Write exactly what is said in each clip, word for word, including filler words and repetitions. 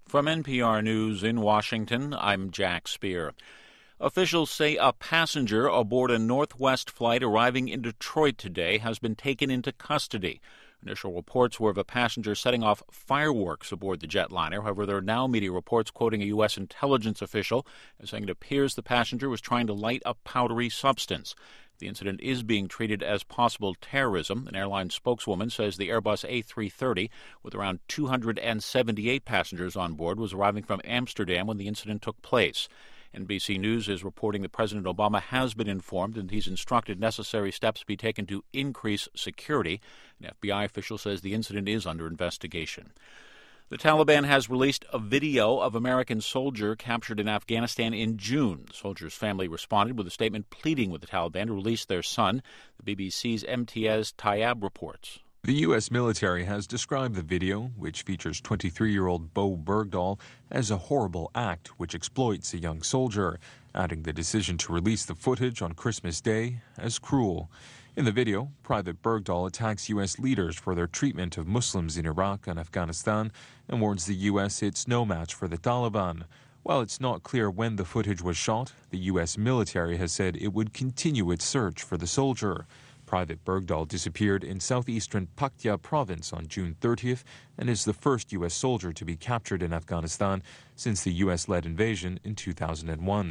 From N P R News in Washington, I'm Jack Speer. Officials say a passenger aboard a Northwest flight arriving in Detroit today has been taken into custody. Initial reports were of a passenger setting off fireworks aboard the jetliner. However, there are now media reports quoting a U S intelligence official as saying it appears the passenger was trying to light a powdery substance. The incident is being treated as possible terrorism. An airline spokeswoman says the Airbus A three thirty, with around two hundred seventy-eight passengers on board, was arriving from Amsterdam when the incident took place. N B C News is reporting that President Obama has been informed and he's instructed necessary steps be taken to increase security. An F B I official says the incident is under investigation. The Taliban has released a video of American soldier captured in Afghanistan in June. The soldier's family responded with a statement pleading with the Taliban to release their son. The B B C's Imtiaz Tyab reports. The U S military has described the video, which features twenty-three-year-old Bo Bergdahl, as a horrible act which exploits a young soldier, adding the decision to release the footage on Christmas Day as cruel. In the video, Private Bergdahl attacks U S leaders for their treatment of Muslims in Iraq and Afghanistan and warns the U S it's no match for the Taliban. While it's not clear when the footage was shot, the U S military has said it would continue its search for the soldier. Private Bergdahl disappeared in southeastern Paktia province on June thirtieth and is the first U S soldier to be captured in Afghanistan since the U S-led invasion in two thousand one.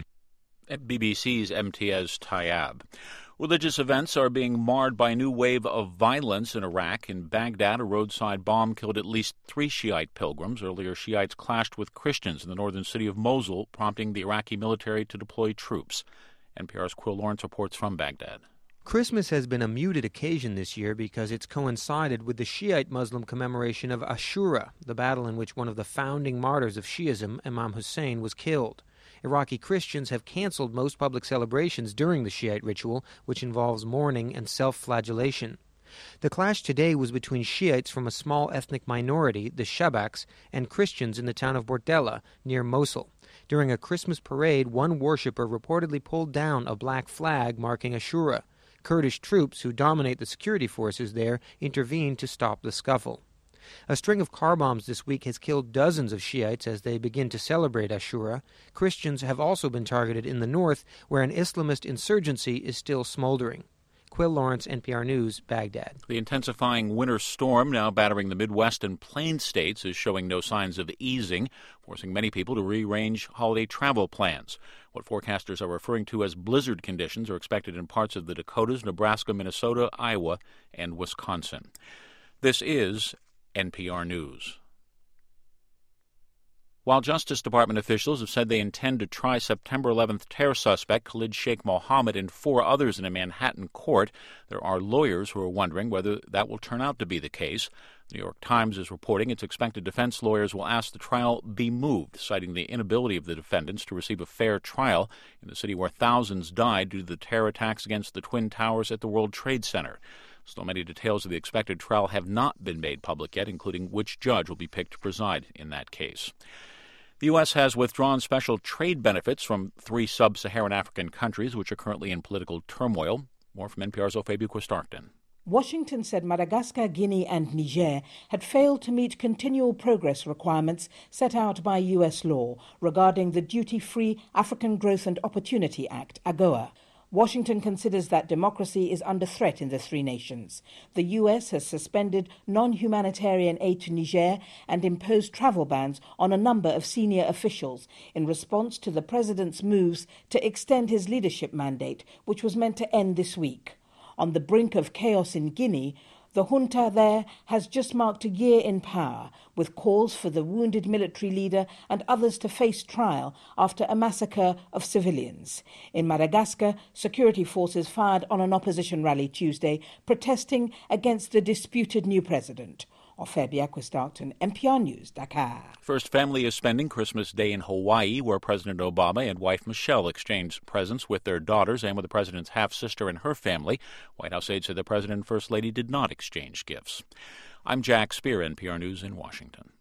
B B C's Imtiaz Tyab. Religious events are being marred by a new wave of violence in Iraq. In Baghdad, a roadside bomb killed at least three Shiite pilgrims. Earlier, Shiites clashed with Christians in the northern city of Mosul, prompting the Iraqi military to deploy troops. N P R's Quill Lawrence reports from Baghdad. Christmas has been a muted occasion this year because it's coincided with the Shiite Muslim commemoration of Ashura, the battle in which one of the founding martyrs of Shiism, Imam Hussein, was killed. Iraqi Christians have canceled most public celebrations during the Shiite ritual, which involves mourning and self-flagellation. The clash today was between Shiites from a small ethnic minority, the Shabaks, and Christians in the town of Bordella, near Mosul. During a Christmas parade, one worshipper reportedly pulled down a black flag marking Ashura. Kurdish troops, who dominate the security forces there, intervened to stop the scuffle. A string of car bombs this week has killed dozens of Shiites as they begin to celebrate Ashura. Christians have also been targeted in the north, where an Islamist insurgency is still smoldering. Quill Lawrence, N P R News, Baghdad. The intensifying winter storm now battering the Midwest and Plain states is showing no signs of easing, forcing many people to rearrange holiday travel plans. What forecasters are referring to as blizzard conditions are expected in parts of the Dakotas, Nebraska, Minnesota, Iowa, and Wisconsin. This is N P R News. While Justice Department officials have said they intend to try September eleventh terror suspect Khalid Sheikh Mohammed and four others in a Manhattan court, there are lawyers who are wondering whether that will turn out to be the case. The New York Times is reporting it's expected defense lawyers will ask the trial be moved, citing the inability of the defendants to receive a fair trial in the city where thousands died due to the terror attacks against the Twin Towers at the World Trade Center. Still, many details of the expected trial have not been made public yet, including which judge will be picked to preside in that case. The U S has withdrawn special trade benefits from three sub-Saharan African countries, which are currently in political turmoil. More from N P R's Ophelia Quistarkton. Washington said Madagascar, Guinea and Niger had failed to meet continual progress requirements set out by U S law regarding the Duty-Free African Growth and Opportunity Act, AGOA. Washington considers that democracy is under threat in the three nations. The U S has suspended non-humanitarian aid to Niger and imposed travel bans on a number of senior officials in response to the president's moves to extend his leadership mandate, which was meant to end this week. On the brink of chaos in Guinea, the junta there has just marked a year in power, with calls for the wounded military leader and others to face trial after a massacre of civilians. In Madagascar, security forces fired on an opposition rally Tuesday, protesting against the disputed new president. Ophelia Quistarkton, N P R News, Dakar. First family is spending Christmas Day in Hawaii, where President Obama and wife Michelle exchanged presents with their daughters and with the president's half-sister and her family. White House aides said the president and first lady did not exchange gifts. I'm Jack Speer, N P R News in Washington.